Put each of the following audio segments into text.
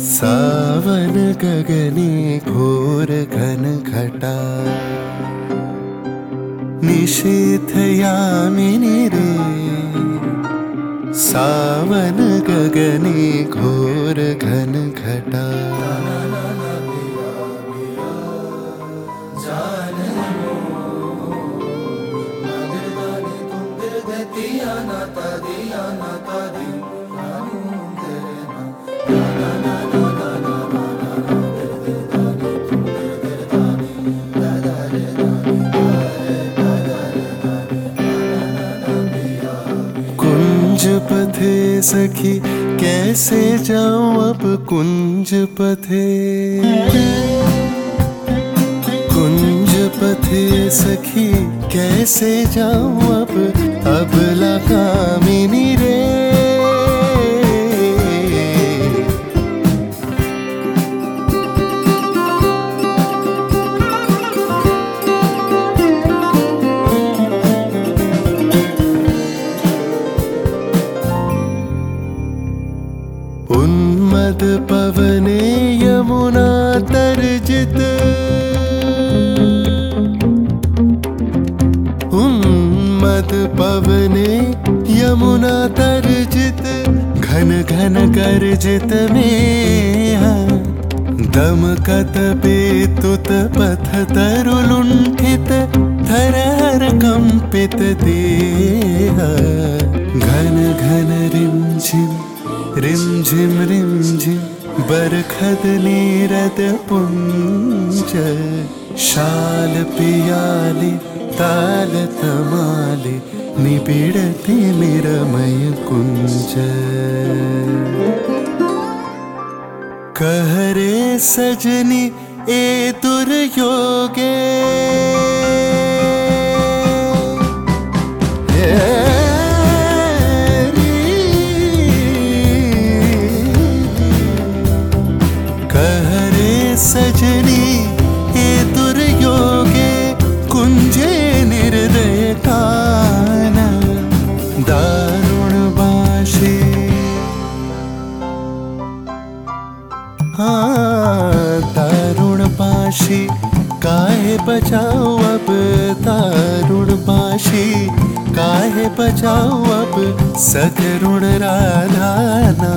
सावन गगने घोर घन घटा निशीथ यामिनी रे। सावन गगने घोर घन घटा कुंज पथे सखी कैसे जाऊं अब कुंज पथे। कुंज पथे सखी कैसे जाऊं अब कामिनी रे। उन्मद पवने यमुना तर्जित। उन्मद पवने यमुना तर्जित घन घन गर्जित में। दमकत पेतुत पथ तरुलुंठित थरहर कंपित देह। घन घन रिमझिम रिमझिम बरखद नीरद पुंज। शाल पियाली ताल तमाली निबिड़ती निरमय कुंज। कहरे सजनी ए दुर्योगे। सजनी हे दुर्योगे कुंजे निर्दय कान। दारुण बाशी दारुण बाशी काहे बचाओ अब। दारुण बाशी काहे बचाओ अब सकरुण राधाना।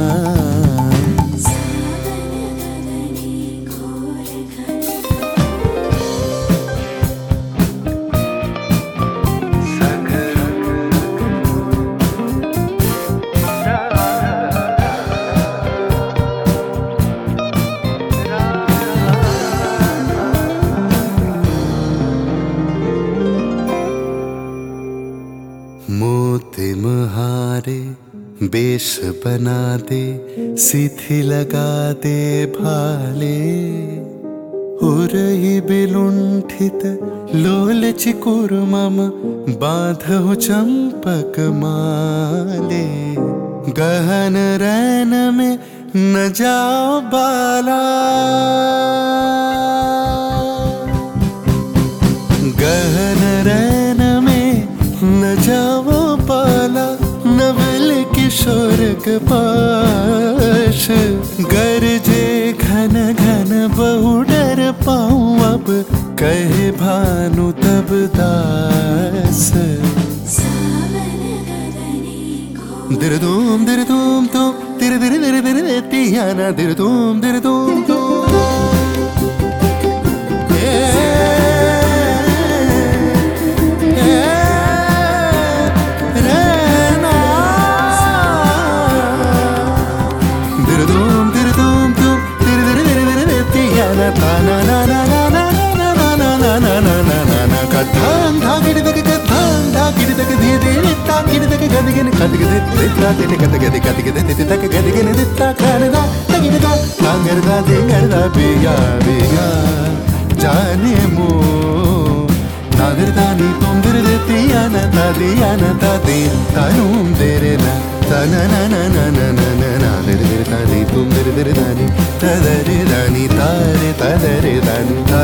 मोती मुहारे बेश बना दे सिथि लगा दे भाले। उरही बिलुंठित लोल चिकुर मम बांधो चंपक माले। गहन रैन में न जाओ बाला। गहन रैन में न जाओ बाला। नवल किशोर के पाश गरजे घन घन बहु डर पाऊं अब। कहे भानु तब दास। दिरदूम दिरदूम तुम तिर दिर दिर दिर तियाना। दिरदूम दिरदूम तुम जाने मो नादर दानी तुम दिर देती आना तादी आना तादी तानूम देरे ना ताना ना ना ना ना ना ना नादर दिर तादी तुम दिर दिर दानी तदरे दानी तारे तदरे दानी।